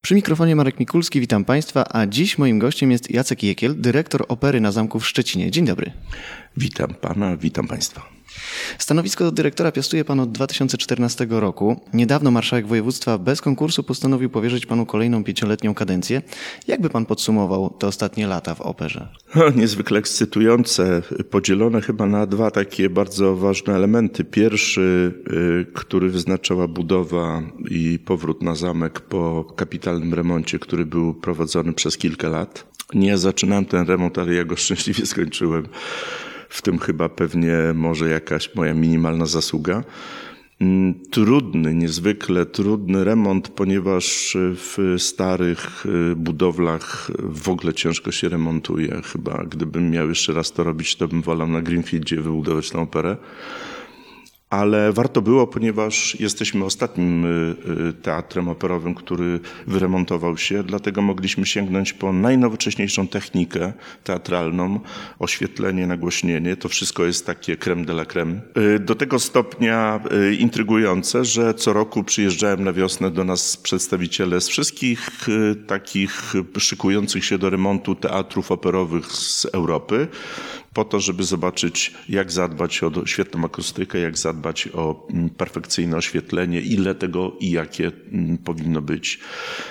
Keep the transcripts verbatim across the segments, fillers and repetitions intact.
Przy mikrofonie Marek Mikulski, witam Państwa, a dziś moim gościem jest Jacek Jekiel, dyrektor Opery na Zamku w Szczecinie. Dzień dobry. Witam Pana, witam Państwa. Stanowisko dyrektora piastuje Pan od dwa tysiące czternastego roku. Niedawno marszałek województwa bez konkursu postanowił powierzyć Panu kolejną pięcioletnią kadencję. Jak by Pan podsumował te ostatnie lata w operze? No, niezwykle ekscytujące, podzielone chyba na dwa takie bardzo ważne elementy. Pierwszy, który wyznaczała budowa i powrót na zamek po kapitalnym remoncie, który był prowadzony przez kilka lat. Nie zaczynałem ten remont, ale ja go szczęśliwie skończyłem. W tym chyba pewnie może jakaś moja minimalna zasługa. Trudny, niezwykle trudny remont, ponieważ w starych budowlach w ogóle ciężko się remontuje. Chyba gdybym miał jeszcze raz to robić, to bym wolał na Greenfieldzie wybudować tę operę. Ale warto było, ponieważ jesteśmy ostatnim teatrem operowym, który wyremontował się, dlatego mogliśmy sięgnąć po najnowocześniejszą technikę teatralną, oświetlenie, nagłośnienie. To wszystko jest takie crème de la crème. Do tego stopnia intrygujące, że co roku przyjeżdżają na wiosnę do nas przedstawiciele z wszystkich takich szykujących się do remontu teatrów operowych z Europy, po to, żeby zobaczyć, jak zadbać o świetną akustykę, jak zadbać o perfekcyjne oświetlenie, ile tego i jakie powinno być.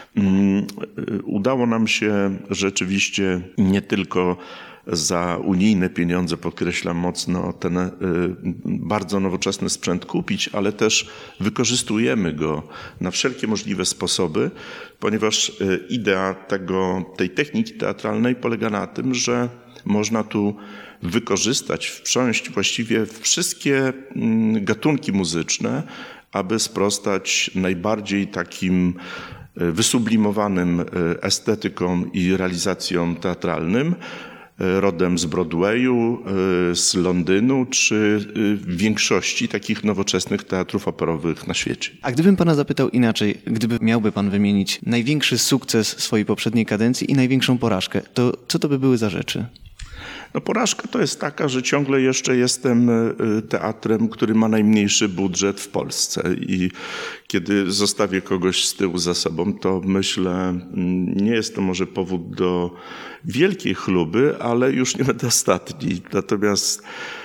Udało nam się rzeczywiście nie tylko za unijne pieniądze, podkreślam mocno, ten bardzo nowoczesny sprzęt kupić, ale też wykorzystujemy go na wszelkie możliwe sposoby, ponieważ idea tego, tej techniki teatralnej polega na tym, że można tu wykorzystać, wprząść właściwie wszystkie gatunki muzyczne, aby sprostać najbardziej takim wysublimowanym estetykom i realizacjom teatralnym, rodem z Broadwayu, z Londynu, czy w większości takich nowoczesnych teatrów operowych na świecie. A gdybym Pana zapytał inaczej, gdyby miałby Pan wymienić największy sukces swojej poprzedniej kadencji i największą porażkę, to co to by były za rzeczy? No, porażka to jest taka, że ciągle jeszcze jestem teatrem, który ma najmniejszy budżet w Polsce i kiedy zostawię kogoś z tyłu za sobą, to myślę, nie jest to może powód do wielkiej chluby, ale już nie będę ostatni. Natomiast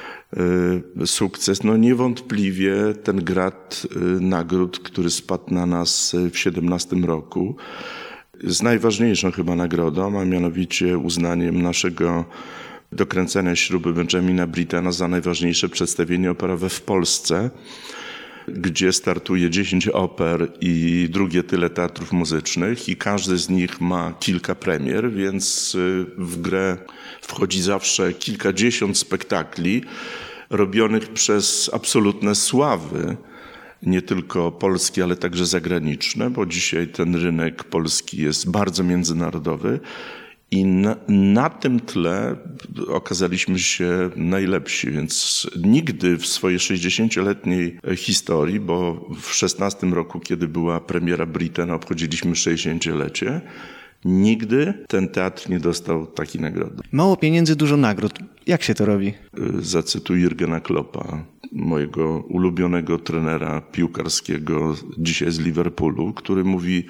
y, sukces, no niewątpliwie ten grad y, nagród, który spadł na nas w siedemnastym roku, z najważniejszą chyba nagrodą, a mianowicie uznaniem naszego dokręcania śruby Benjamina Brittena za najważniejsze przedstawienie operowe w Polsce, gdzie startuje dziesięć oper i drugie tyle teatrów muzycznych i każdy z nich ma kilka premier, więc w grę wchodzi zawsze kilkadziesiąt spektakli robionych przez absolutne sławy, nie tylko polskie, ale także zagraniczne, bo dzisiaj ten rynek polski jest bardzo międzynarodowy. I na, na tym tle okazaliśmy się najlepsi, więc nigdy w swojej sześćdziesięcioletniej historii, bo w szesnastym roku, kiedy była premiera Brittena, obchodziliśmy sześćdziesięciolecie, nigdy ten teatr nie dostał takiej nagrody. Mało pieniędzy, dużo nagród. Jak się to robi? Zacytuję Jurgena Kloppa, mojego ulubionego trenera piłkarskiego dzisiaj z Liverpoolu, który mówi: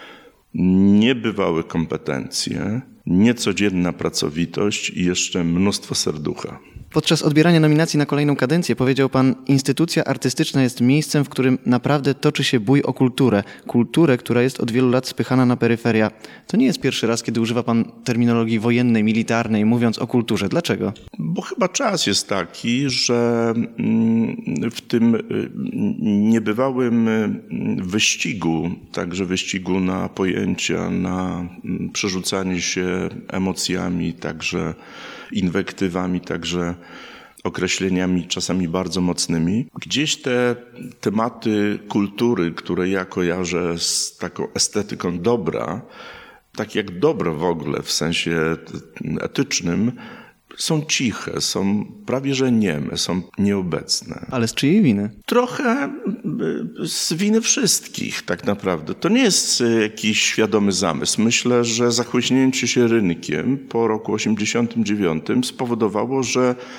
niebywałe kompetencje, niecodzienna pracowitość i jeszcze mnóstwo serducha. Podczas odbierania nominacji na kolejną kadencję powiedział Pan: instytucja artystyczna jest miejscem, w którym naprawdę toczy się bój o kulturę. Kulturę, która jest od wielu lat spychana na peryferia. To nie jest pierwszy raz, kiedy używa Pan terminologii wojennej, militarnej, mówiąc o kulturze. Dlaczego? Bo chyba czas jest taki, że w tym niebywałym wyścigu, także wyścigu na pojęcia, na przerzucanie się emocjami, także inwektywami, także określeniami czasami bardzo mocnymi. Gdzieś te tematy kultury, które ja kojarzę z taką estetyką dobra, tak jak dobro w ogóle w sensie etycznym, są ciche, są prawie że nieme, są nieobecne. Ale z czyjej winy? Trochę z winy wszystkich tak naprawdę. To nie jest jakiś świadomy zamysł. Myślę, że zachłyśnięcie się rynkiem po roku osiemdziesiątym dziewiątym spowodowało, że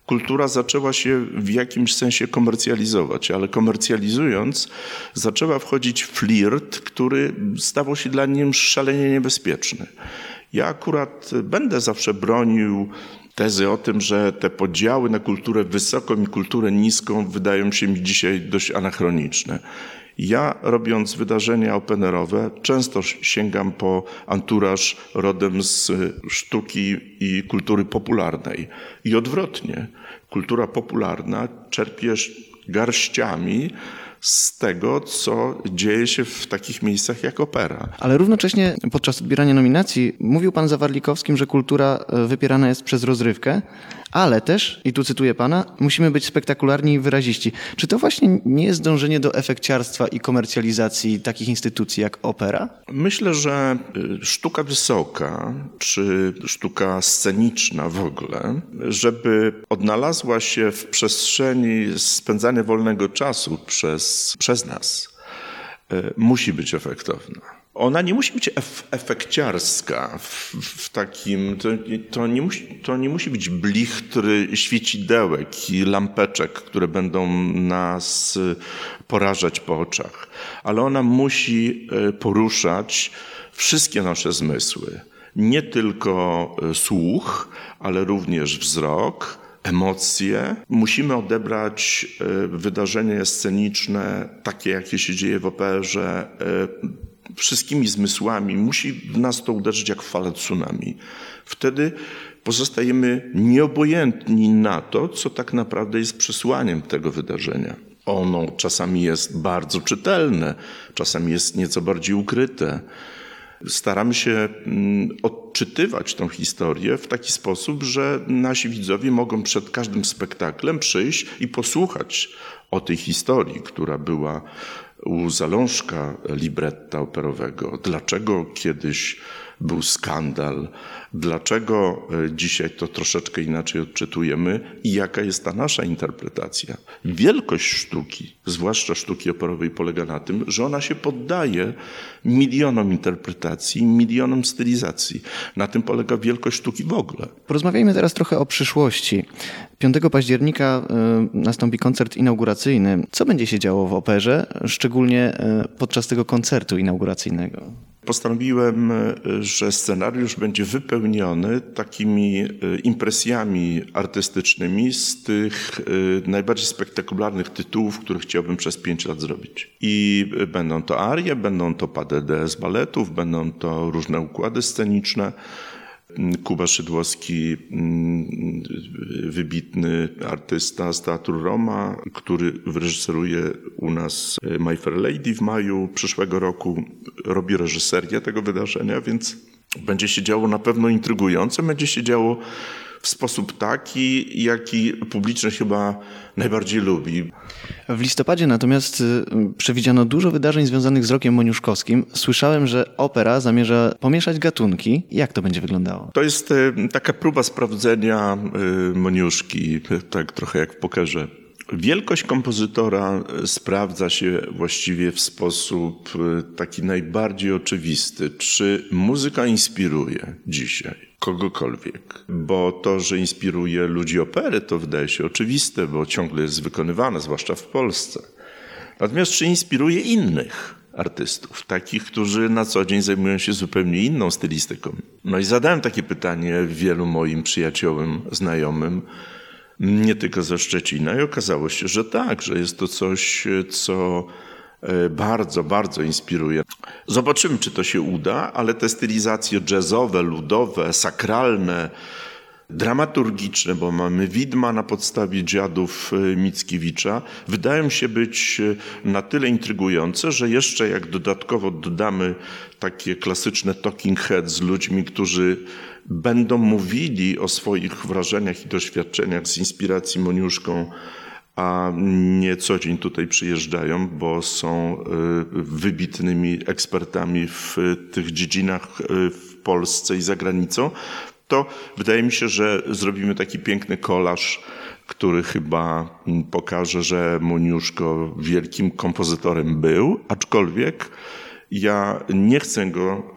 kultura zaczęła się w jakimś sensie komercjalizować, ale komercjalizując zaczęła wchodzić flirt, który stawał się dla nim szalenie niebezpieczny. Ja akurat będę zawsze bronił tezy o tym, że te podziały na kulturę wysoką i kulturę niską wydają się mi dzisiaj dość anachroniczne. Ja, robiąc wydarzenia openerowe, często sięgam po anturaż rodem z sztuki i kultury popularnej. I odwrotnie, kultura popularna czerpie garściami z tego, co dzieje się w takich miejscach jak opera. Ale równocześnie podczas odbierania nominacji mówił pan za Warlikowskim, że kultura wypierana jest przez rozrywkę, ale też, i tu cytuję pana, musimy być spektakularni i wyraziści. Czy to właśnie nie jest dążenie do efekciarstwa i komercjalizacji takich instytucji jak opera? Myślę, że sztuka wysoka, czy sztuka sceniczna w ogóle, żeby odnalazła się w przestrzeni spędzania wolnego czasu przez, przez nas, musi być efektowna. Ona nie musi być ef- efekciarska w, w takim, to, to, nie musi, to nie musi być blichtry świecidełek i lampeczek, które będą nas porażać po oczach, ale ona musi poruszać wszystkie nasze zmysły. Nie tylko słuch, ale również wzrok, emocje. Musimy odebrać wydarzenie sceniczne, takie jakie się dzieje w operze, wszystkimi zmysłami. Musi w nas to uderzyć jak fala tsunami. Wtedy pozostajemy nieobojętni na to, co tak naprawdę jest przesłaniem tego wydarzenia. Ono czasami jest bardzo czytelne, czasami jest nieco bardziej ukryte. Staramy się odczytywać tą historię w taki sposób, że nasi widzowie mogą przed każdym spektaklem przyjść i posłuchać o tej historii, która była u zalążka libretta operowego. Dlaczego kiedyś był skandal? Dlaczego dzisiaj to troszeczkę inaczej odczytujemy i jaka jest ta nasza interpretacja? Wielkość sztuki, zwłaszcza sztuki operowej, polega na tym, że ona się poddaje milionom interpretacji, milionom stylizacji. Na tym polega wielkość sztuki w ogóle. Porozmawiajmy teraz trochę o przyszłości. piątego października y, nastąpi koncert inauguracyjny. Co będzie się działo w operze, szczególnie y, podczas tego koncertu inauguracyjnego? Postanowiłem, że scenariusz będzie wypełniony takimi impresjami artystycznymi z tych najbardziej spektakularnych tytułów, które chciałbym przez pięć lat zrobić. I będą to arie, będą to pas de deux z baletów, będą to różne układy sceniczne. Kuba Szydłowski, wybitny artysta z Teatru Roma, który wyreżyseruje u nas My Fair Lady w maju przyszłego roku, robi reżyserię tego wydarzenia, więc będzie się działo na pewno intrygująco, będzie się działo w sposób taki, jaki publiczność chyba najbardziej lubi. W listopadzie natomiast przewidziano dużo wydarzeń związanych z rokiem moniuszkowskim. Słyszałem, że opera zamierza pomieszać gatunki. Jak to będzie wyglądało? To jest taka próba sprawdzenia Moniuszki, tak trochę jak w pokerze. Wielkość kompozytora sprawdza się właściwie w sposób taki najbardziej oczywisty. Czy muzyka inspiruje dzisiaj kogokolwiek? Bo to, że inspiruje ludzi opery, to wydaje się oczywiste, bo ciągle jest wykonywane, zwłaszcza w Polsce. Natomiast czy inspiruje innych artystów, takich, którzy na co dzień zajmują się zupełnie inną stylistyką? No i zadałem takie pytanie wielu moim przyjaciołom, znajomym, nie tylko ze Szczecina, i okazało się, że tak, że jest to coś, co bardzo, bardzo inspiruje. Zobaczymy, czy to się uda, ale te stylizacje jazzowe, ludowe, sakralne, dramaturgiczne, bo mamy widma na podstawie dziadów Mickiewicza, wydają się być na tyle intrygujące, że jeszcze jak dodatkowo dodamy takie klasyczne talking heads z ludźmi, którzy będą mówili o swoich wrażeniach i doświadczeniach z inspiracji Moniuszką, a nie co dzień tutaj przyjeżdżają, bo są wybitnymi ekspertami w tych dziedzinach w Polsce i za granicą, to wydaje mi się, że zrobimy taki piękny kolaż, który chyba pokaże, że Moniuszko wielkim kompozytorem był, aczkolwiek Ja nie chcę go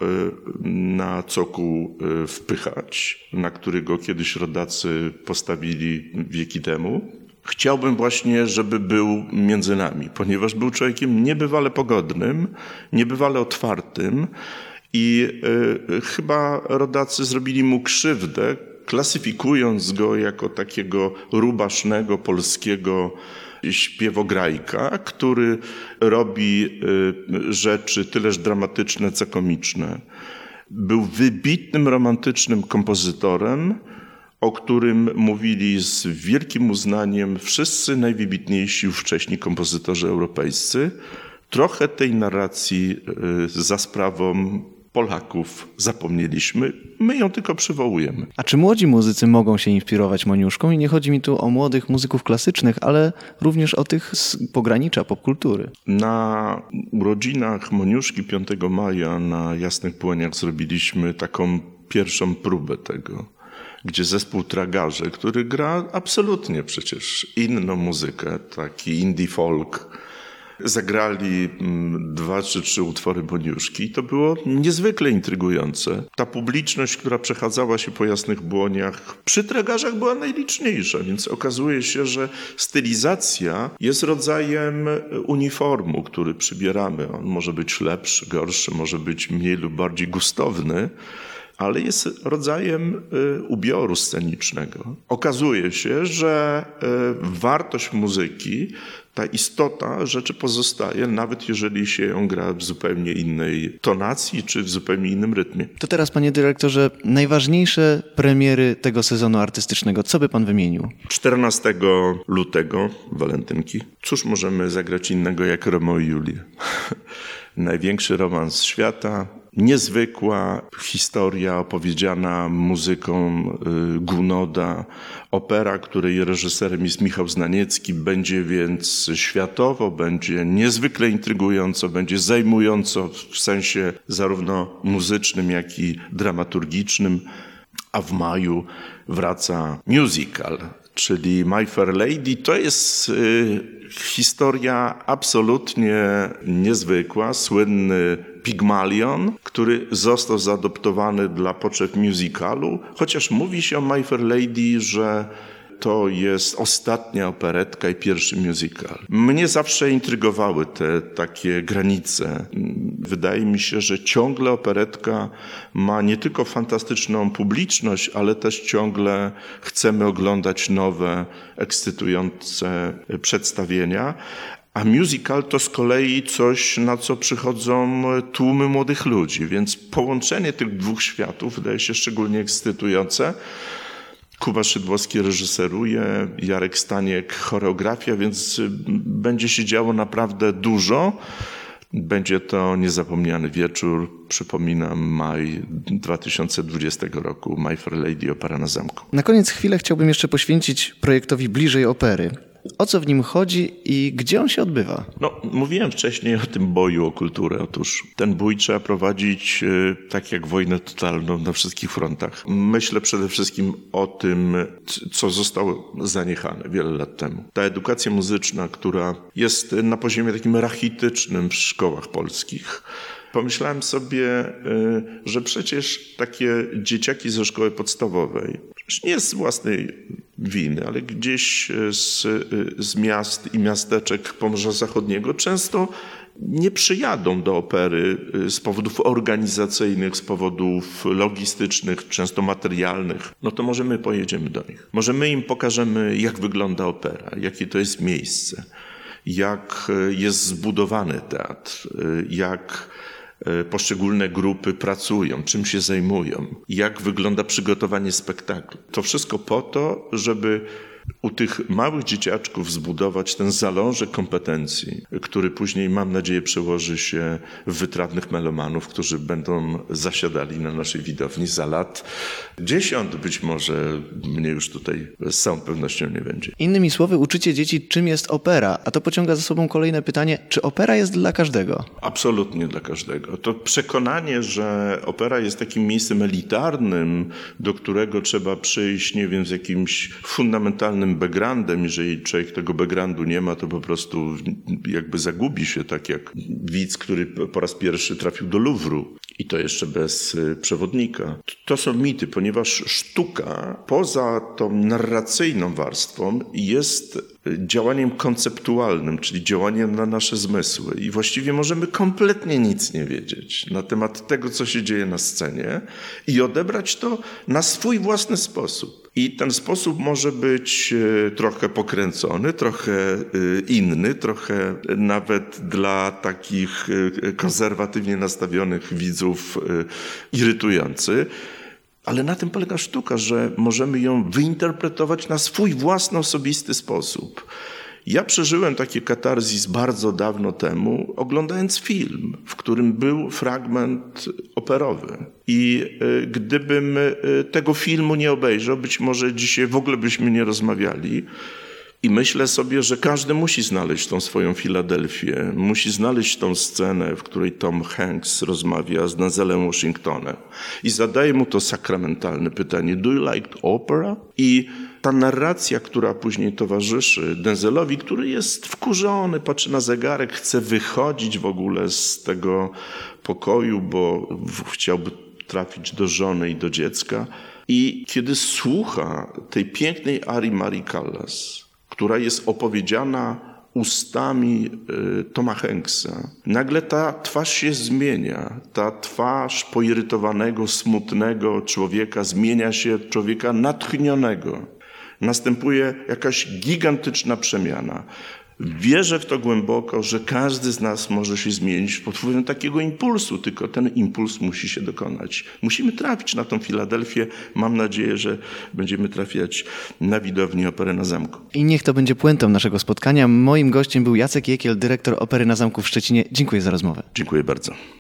na cokół wpychać, na który go kiedyś rodacy postawili wieki temu. Chciałbym właśnie, żeby był między nami, ponieważ był człowiekiem niebywale pogodnym, niebywale otwartym i y, chyba rodacy zrobili mu krzywdę, klasyfikując go jako takiego rubasznego polskiego śpiewograjka, który robi y, rzeczy tyleż dramatyczne, co komiczne. Był wybitnym, romantycznym kompozytorem, o którym mówili z wielkim uznaniem wszyscy najwybitniejsi ówcześni kompozytorzy europejscy. Trochę tej narracji za sprawą Polaków zapomnieliśmy, my ją tylko przywołujemy. A czy młodzi muzycy mogą się inspirować Moniuszką? I nie chodzi mi tu o młodych muzyków klasycznych, ale również o tych z pogranicza popkultury. Na urodzinach Moniuszki piątego maja na Jasnych Płoniach zrobiliśmy taką pierwszą próbę tego, gdzie zespół Tragarze, który gra absolutnie przecież inną muzykę, taki indie folk, zagrali dwa czy trzy utwory Moniuszki i to było niezwykle intrygujące. Ta publiczność, która przechadzała się po Jasnych Błoniach, przy Tragarzach była najliczniejsza, więc okazuje się, że stylizacja jest rodzajem uniformu, który przybieramy. On może być lepszy, gorszy, może być mniej lub bardziej gustowny, ale jest rodzajem ubioru scenicznego. Okazuje się, że wartość muzyki, ta istota rzeczy pozostaje, nawet jeżeli się ją gra w zupełnie innej tonacji czy w zupełnie innym rytmie. To teraz, panie dyrektorze, najważniejsze premiery tego sezonu artystycznego. Co by pan wymienił? czternastego lutego, walentynki. Cóż możemy zagrać innego jak Romeo i Julię? Największy romans świata. Niezwykła historia opowiedziana muzyką Gunoda, opera, której reżyserem jest Michał Znaniecki, będzie więc światowo, będzie niezwykle intrygująco, będzie zajmująco w sensie zarówno muzycznym, jak i dramaturgicznym, a w maju wraca musical, czyli My Fair Lady. To jest y, historia absolutnie niezwykła, słynny Pygmalion, który został zaadoptowany dla potrzeb musicalu, chociaż mówi się o My Fair Lady, że to jest ostatnia operetka i pierwszy musical. Mnie zawsze intrygowały te takie granice. Wydaje mi się, że ciągle operetka ma nie tylko fantastyczną publiczność, ale też ciągle chcemy oglądać nowe, ekscytujące przedstawienia. A musical to z kolei coś, na co przychodzą tłumy młodych ludzi, więc połączenie tych dwóch światów wydaje się szczególnie ekscytujące. Kuba Szydłowski reżyseruje, Jarek Staniek choreografia, więc będzie się działo naprawdę dużo. Będzie to niezapomniany wieczór, przypominam, maj dwa tysiące dwudziestego roku, My Fair Lady, opera na zamku. Na koniec chwilę chciałbym jeszcze poświęcić projektowi Bliżej Opery. O co w nim chodzi i gdzie on się odbywa? No, mówiłem wcześniej o tym boju o kulturę. Otóż ten bój trzeba prowadzić tak jak wojnę totalną na wszystkich frontach. Myślę przede wszystkim o tym, co zostało zaniechane wiele lat temu. Ta edukacja muzyczna, która jest na poziomie takim rachitycznym w szkołach polskich. Pomyślałem sobie, że przecież takie dzieciaki ze szkoły podstawowej, nie z własnej winy, ale gdzieś z, z miast i miasteczek Pomorza Zachodniego często nie przyjadą do opery z powodów organizacyjnych, z powodów logistycznych, często materialnych. No to może my pojedziemy do nich. Może my im pokażemy, jak wygląda opera, jakie to jest miejsce, jak jest zbudowany teatr, jak poszczególne grupy pracują, czym się zajmują, jak wygląda przygotowanie spektaklu. To wszystko po to, żeby u tych małych dzieciaczków zbudować ten zalążek kompetencji, który później, mam nadzieję, przełoży się w wytrawnych melomanów, którzy będą zasiadali na naszej widowni za lat dziesiąt, być może mnie już tutaj z całą pewnością nie będzie. Innymi słowy, uczycie dzieci, czym jest opera, a to pociąga za sobą kolejne pytanie, czy opera jest dla każdego? Absolutnie dla każdego. To przekonanie, że opera jest takim miejscem elitarnym, do którego trzeba przyjść, nie wiem, z jakimś fundamentalnym ciekawym backgroundem, jeżeli człowiek tego backgroundu nie ma, to po prostu jakby zagubi się, tak jak widz, który po raz pierwszy trafił do Luwru i to jeszcze bez przewodnika. To są mity, ponieważ sztuka poza tą narracyjną warstwą jest działaniem konceptualnym, czyli działaniem na nasze zmysły i właściwie możemy kompletnie nic nie wiedzieć na temat tego, co się dzieje na scenie i odebrać to na swój własny sposób. I ten sposób może być trochę pokręcony, trochę inny, trochę nawet dla takich konserwatywnie nastawionych widzów irytujący. Ale na tym polega sztuka, że możemy ją wyinterpretować na swój własny, osobisty sposób. Ja przeżyłem takie katarzis bardzo dawno temu, oglądając film, w którym był fragment operowy. I y, gdybym y, tego filmu nie obejrzał, być może dzisiaj w ogóle byśmy nie rozmawiali. I myślę sobie, że każdy musi znaleźć tą swoją Filadelfię, musi znaleźć tą scenę, w której Tom Hanks rozmawia z Denzelem Washingtonem i zadaje mu to sakramentalne pytanie: do you like opera? I ta narracja, która później towarzyszy Denzelowi, który jest wkurzony, patrzy na zegarek, chce wychodzić w ogóle z tego pokoju, bo chciałby trafić do żony i do dziecka. I kiedy słucha tej pięknej arii Marii Callas, która jest opowiedziana ustami y, Toma Hanksa, nagle ta twarz się zmienia. Ta twarz poirytowanego, smutnego człowieka zmienia się w człowieka natchnionego. Następuje jakaś gigantyczna przemiana. Wierzę w to głęboko, że każdy z nas może się zmienić pod wpływem takiego impulsu, tylko ten impuls musi się dokonać. Musimy trafić na tą Filadelfię. Mam nadzieję, że będziemy trafiać na widowni Opery na Zamku. I niech to będzie puentą naszego spotkania. Moim gościem był Jacek Jekiel, dyrektor Opery na Zamku w Szczecinie. Dziękuję za rozmowę. Dziękuję bardzo.